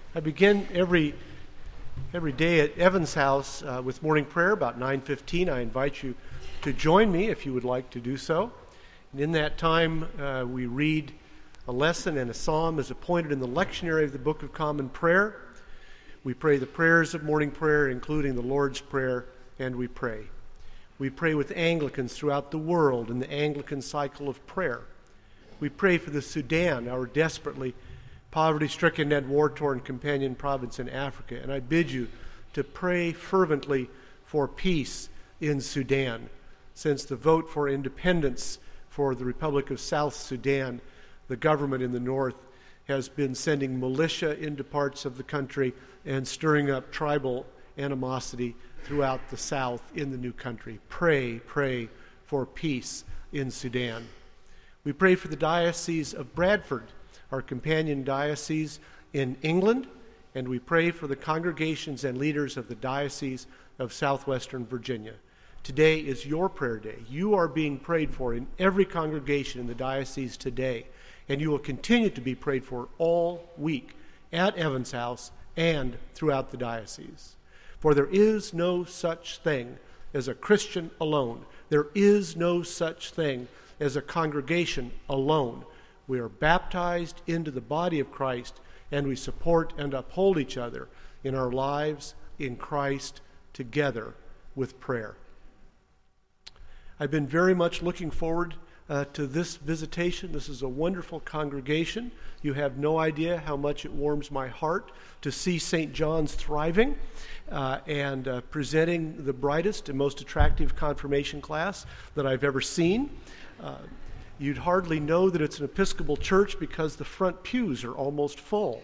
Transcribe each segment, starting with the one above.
I begin every day at Evan's house with morning prayer about 9:15. I invite you to join me if you would like to do so. And in that time, we read a lesson and a psalm as appointed in the lectionary of the Book of Common Prayer. We pray the prayers of morning prayer, including the Lord's Prayer, and we pray. We pray with Anglicans throughout the world in the Anglican cycle of prayer. We pray for the Sudan, our desperately poverty-stricken and war-torn companion province in Africa. And I bid you to pray fervently for peace in Sudan. Since the vote for independence for the Republic of South Sudan, the government in the north has been sending militia into parts of the country and stirring up tribal animosity throughout the south in the new country. Pray for peace in Sudan. We pray for the Diocese of Bradford, our companion diocese in England, and we pray for the congregations and leaders of the Diocese of Southwestern Virginia. Today is your prayer day. You are being prayed for in every congregation in the diocese today, and you will continue to be prayed for all week at Evan's house and throughout the diocese. For there is no such thing as a Christian alone. There is no such thing as a congregation alone. We are baptized into the body of Christ, and we support and uphold each other in our lives in Christ together with prayer. I've been very much looking forward to this visitation. This is a wonderful congregation. You have no idea how much it warms my heart to see St. John's thriving and presenting the brightest and most attractive confirmation class that I've ever seen. You'd hardly know that it's an Episcopal church because the front pews are almost full.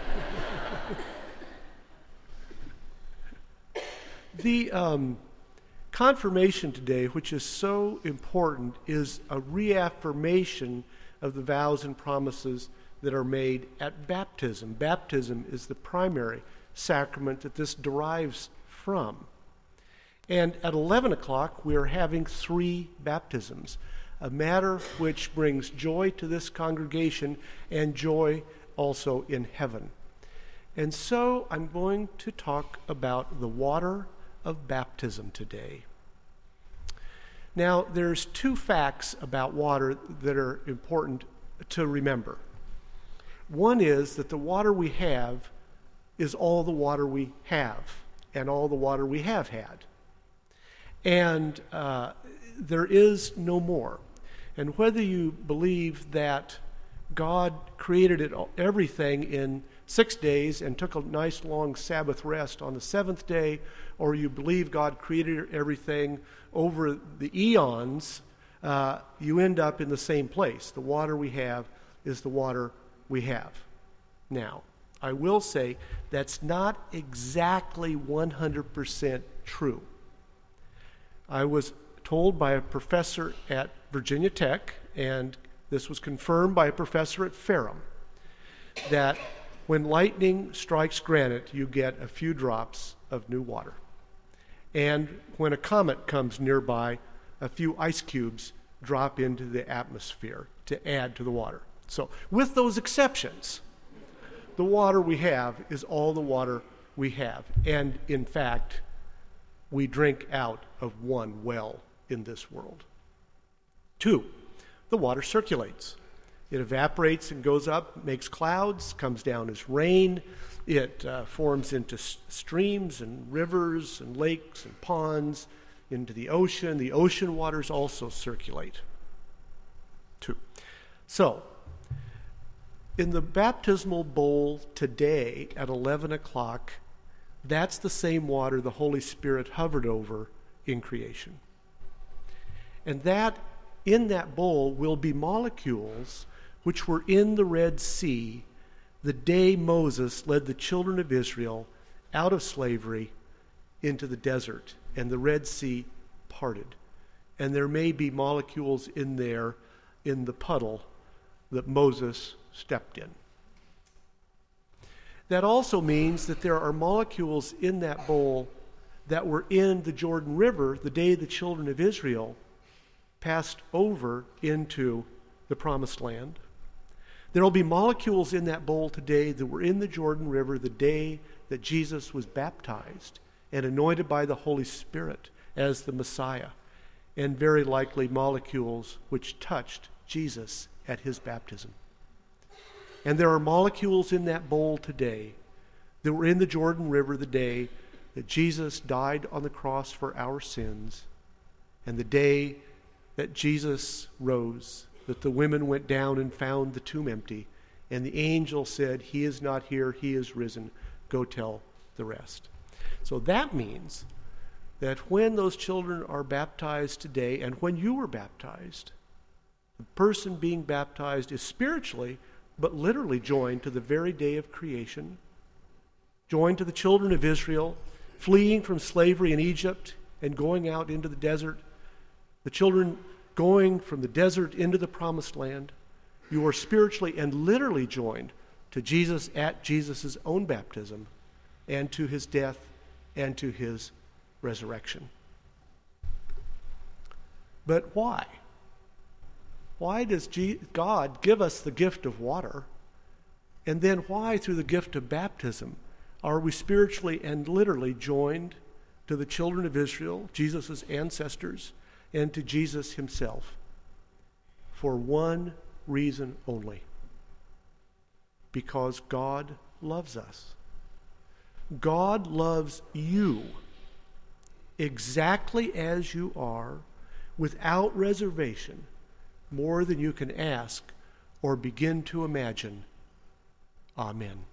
The confirmation today, which is so important, is a reaffirmation of the vows and promises that are made at baptism. Baptism is the primary sacrament that this derives from. And at 11 o'clock, we are having 3 baptisms, a matter which brings joy to this congregation and joy also in heaven. And so I'm going to talk about the water of baptism today. Now, there's 2 facts about water that are important to remember. One is that the water we have is all the water we have and all the water we have had. And there is no more. And whether you believe that God created everything in 6 days and took a nice long Sabbath rest on the 7th day, or you believe God created everything over the eons, you end up in the same place. The water we have is the water we have. Now, I will say that's not exactly 100% true. I was told by a professor at Virginia Tech, and this was confirmed by a professor at Ferrum, that when lightning strikes granite, you get a few drops of new water. And when a comet comes nearby, a few ice cubes drop into the atmosphere to add to the water. So, with those exceptions, the water we have is all the water we have. And in fact, we drink out of one well in this world. 2, the water circulates. It evaporates and goes up, makes clouds, comes down as rain. It forms into streams and rivers and lakes and ponds, into the ocean. The ocean waters also circulate. 2. So, in the baptismal bowl today at 11 o'clock, that's the same water the Holy Spirit hovered over in creation. And that, in that bowl, will be molecules which were in the Red Sea the day Moses led the children of Israel out of slavery into the desert, and the Red Sea parted. And there may be molecules in there in the puddle that Moses stepped in. That also means that there are molecules in that bowl that were in the Jordan River the day the children of Israel passed over into the Promised Land. There will be molecules in that bowl today that were in the Jordan River the day that Jesus was baptized and anointed by the Holy Spirit as the Messiah, and very likely molecules which touched Jesus at his baptism. And there are molecules in that bowl today that were in the Jordan River the day that Jesus died on the cross for our sins, and the day that Jesus rose, that the women went down and found the tomb empty, and the angel said, "He is not here, he is risen. Go tell the rest." So that means that when those children are baptized today, and when you were baptized, the person being baptized is spiritually, but literally joined to the very day of creation, joined to the children of Israel, fleeing from slavery in Egypt and going out into the desert, the children going from the desert into the promised land. You are spiritually and literally joined to Jesus at Jesus' own baptism and to his death and to his resurrection. But why? Why does God give us the gift of water? And then why, through the gift of baptism, are we spiritually and literally joined to the children of Israel, Jesus' ancestors, and to Jesus himself? For one reason only: because God loves us. God loves you exactly as you are, without reservation, more than you can ask or begin to imagine. Amen.